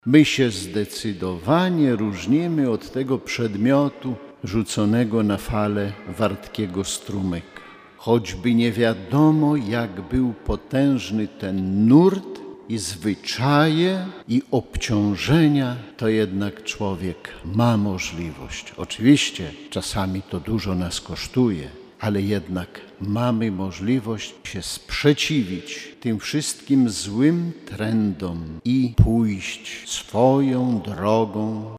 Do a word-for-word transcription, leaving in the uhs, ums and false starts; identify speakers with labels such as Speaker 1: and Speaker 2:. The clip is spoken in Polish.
Speaker 1: My się zdecydowanie różnimy od tego przedmiotu rzuconego na falę wartkiego strumyka. Choćby nie wiadomo, jak był potężny ten nurt i zwyczaje i obciążenia, to jednak człowiek ma możliwość. Oczywiście czasami to dużo nas kosztuje, ale jednak mamy możliwość się sprzeciwić tym wszystkim złym trendom i pójść swoją drogą